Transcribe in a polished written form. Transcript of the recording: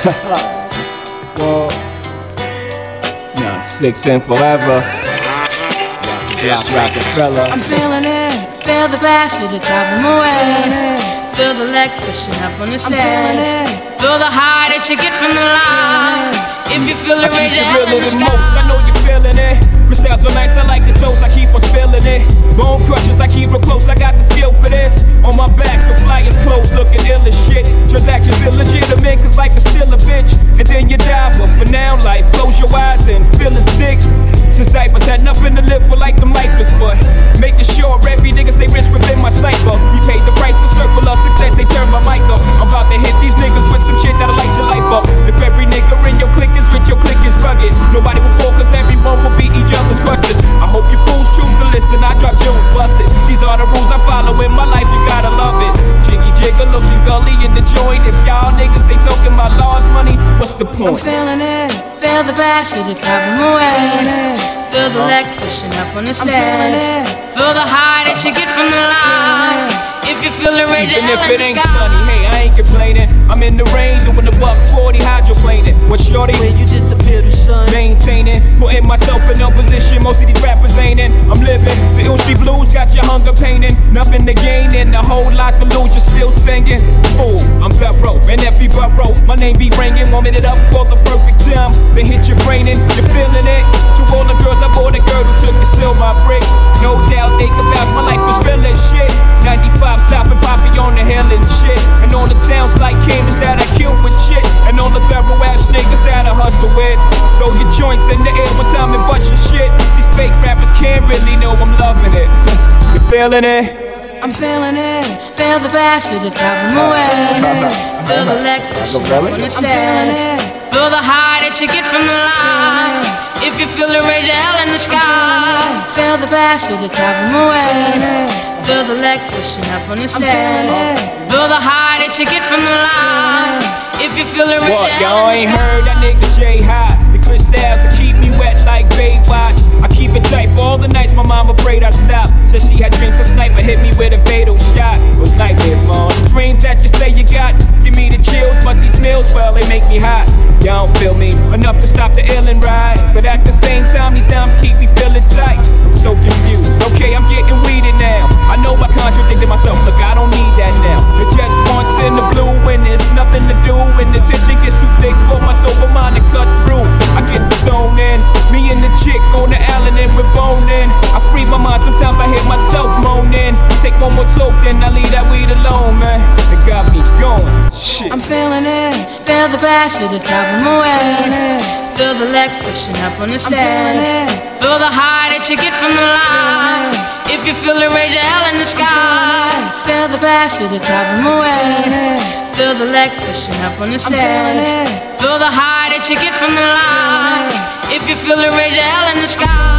Well, nah, 6 and forever. Rockefeller. I'm feeling it. Feel the glass, you're the top of my way. Feel the legs pushing up on the set. Feel the high that you get from the line. If you feel it, raise your hand in the sky. I know you're feeling it. Crystals are nice, I like the toes, I keep on spilling it. Bone crushers, I keep real close, I got the skill for this. On my back, the flyers closed, looking ill as shit. Transactions illegitimate, cause life is still a bitch. And then you die, but for now, life, close your eyes and feel it's thick. Since diapers had nothing to live for like them lifers, but making sure every nigga stay rich within my cipher. We paid the price to circle of success, they turn my mic up. I'm about to hit these niggas with some shit that'll light your life up. If every nigga in your clique is rich, your clique is rugged. Nobody will fall cause everyone will be each other's crutches. I hope you fools choose to listen, I drop jewels, bust it. These are the rules I follow in my life, you gotta love it. Jiggy jigger looking gully in the joint. If y'all niggas ain't talking about large money, what's the point? I'm feeling it. Feel the glass, you're the top of my way. Feel the legs pushing up on the set. Feel the high that you get from the line. If you feel it, raise your hand in the sky. Even if it ain't sunny, hey, I ain't complaining. I'm in the rain doing the $140 hydroplaning. What shorty? When you disappear, the sun Maintaining, putting myself in no position. Most of these rappers ain't in. I'm living. The Ill Street Blues got your hunger painting. Nothing to gain and a whole lot to lose. You're still singing. Fool, I'm thorough. And every borough, my name be ringing. Warming it up for the perfect time. They hit your brain and you're feeling it. To all the girls, I bought a girl who took and sealed my bricks. No doubt they can vouch. My life was real as shit. 95 South and Poppy on the hill and shit. And all the towns like Cambridge that I kill with shit. And all the thorough ass niggas that I hustle with. Throw your joints in the air one time and bust your shit. These fake rappers can't really know I'm loving it. You feeling it? I'm feeling it. Feel the glass, you're the top of my way. Feel the legs pushing up on the set. Feel the high that you get from the line. If you feel it, raise your hell in the sky. Feel the glass, you're the top of my way. Feel the legs pushing up on the set. Feel the high that you get from the line. If you feel it, raise your hell in the sky. Y'all ain't heard that nigga Jay High. The crystals will keep me wet like Baywatch. I keep it tight for all the nights my mama prayed I'd stop. Said she had dreams a sniper hit me with a fatal shot. Those nightmares, mom. Dreams that you say you got give me the chills, but these meals, well, they make me hot. Y'all don't feel me enough to stop the ill and ride. But at the same time, these dimes keep me feeling tight. I'm so confused. Okay, I'm getting weeded now. I know I contradicted myself. Look, I don't need that now. It's just once in the blue when there's nothing to do. When the tension gets too thick for my sober mind to cut through. I get the zone in. Me and the chick on the island and we're boning. I free my mind. Sometimes I hear myself moaning. Take one more toke, then I leave that weed alone, man. It got me going. Shit. I'm feeling it. Feel the glass, you're the top of my way. Feel the legs pushing up on the set. Feel the high that you get from the line. If you feel it, raise your hell in the sky. Feel the glass, you're the top of my way. Feel the legs pushing up on the set. Feel the high that you get from the line. If you feel it, raise your hell in the sky.